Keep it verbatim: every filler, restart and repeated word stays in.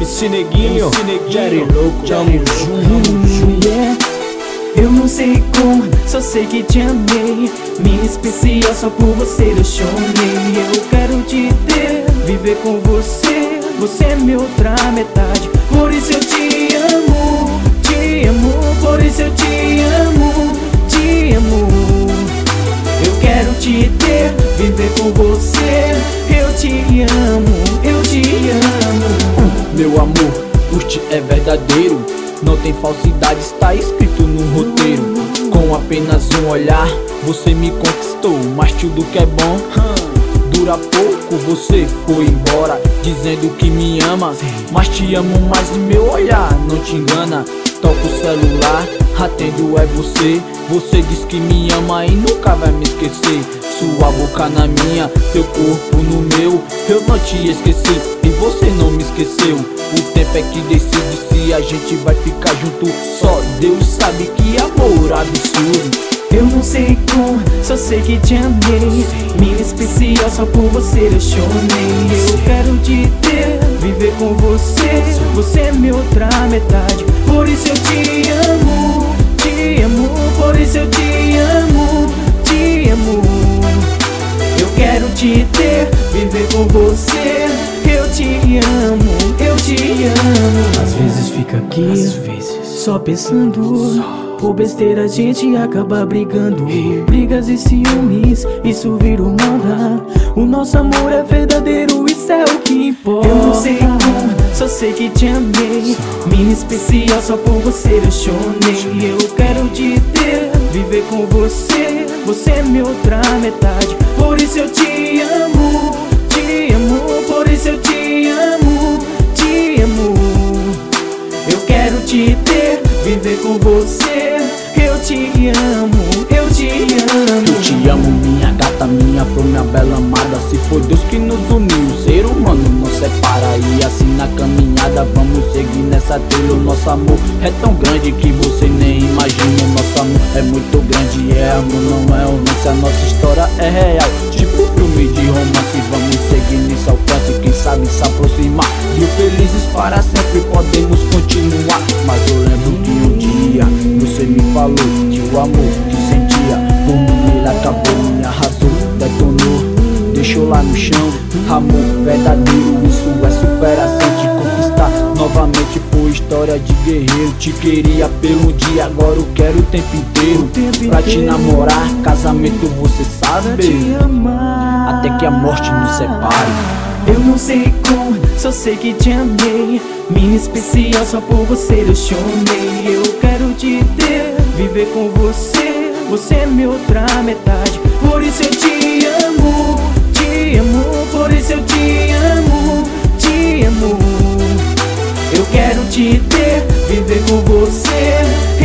M C Neguinho, Jerry Louco, tamo junto. Yeah. Eu não sei como, só sei que te amei. Minha especial, só por você eu chorei. Eu quero te ter, viver com você. Você é minha outra metade. Por isso eu te amo, te amo. Por isso eu te amo, te amo. Eu quero te ter, viver com você. Eu te amo, eu te amo. Meu amor, por ti é verdadeiro. Não tem falsidade, está escrito no roteiro. Com apenas um olhar, você me conquistou. Mas tudo que é bom dura pouco. Você foi embora, dizendo que me ama. Mas te amo mais e meu olhar não te engana. Toco o celular, atendo é você. Você diz que me ama e nunca vai me esquecer. Sua boca na minha, seu corpo no meu. Eu não te esqueci e você não me esqueceu. O tempo é que decide se a gente vai ficar junto. Só Deus sabe que amor absurdo. Eu não sei como, só sei que te amei. Minha especial, só por você eu chorei. Eu quero te ter, viver com você. Você é minha outra metade. Por isso eu te amo, te amo. Por isso eu te amo, te amo. Eu quero te ter, viver com você. Eu te amo, eu te amo. Às vezes fica aqui, às vezes só pensando. Só. Por besteira a gente acaba brigando. Brigas e ciúmes, isso vira moda. O nosso amor é verdadeiro, isso é o que importa. Eu não sei como, só sei que te amei. Minha especial, só por você eu chorei. Eu quero te ter, viver com você. Você é minha outra metade. Por isso eu te amo, te amo. Por isso eu te amo, te amo. Eu quero te ter, viver com você. Eu te amo, eu te amo. Eu te amo, minha gata, minha flor, minha bela amada. Se foi Deus que nos uniu, o ser humano não separa. E assim na caminhada vamos seguir nessa trilha. O nosso amor é tão grande que você nem imagina. O nosso amor é muito grande, é amor, não é romance. A nossa história é real, tipo filme de romance. Vamos seguir nesse alcance, quem sabe se aproximar. E felizes para sempre podemos continuar. Mas eu lembro que um dia você me falou que o amor que sentia por mim ele acabou, me arrasou, detonou, deixou lá no chão. Amor verdadeiro, isso é superação. Te conquistar novamente foi história de guerreiro. Te queria pelo dia, agora eu quero o tempo inteiro. Pra te namorar, casamento você sabe, até que a morte nos separe. Eu não sei como, só sei que te amei. Minha especial, só por você eu chorei. Eu quero te ter, viver com você. Você é minha outra metade. Por isso eu te amo, te amo. Por isso eu te amo, te amo. Eu quero te ter, viver com você.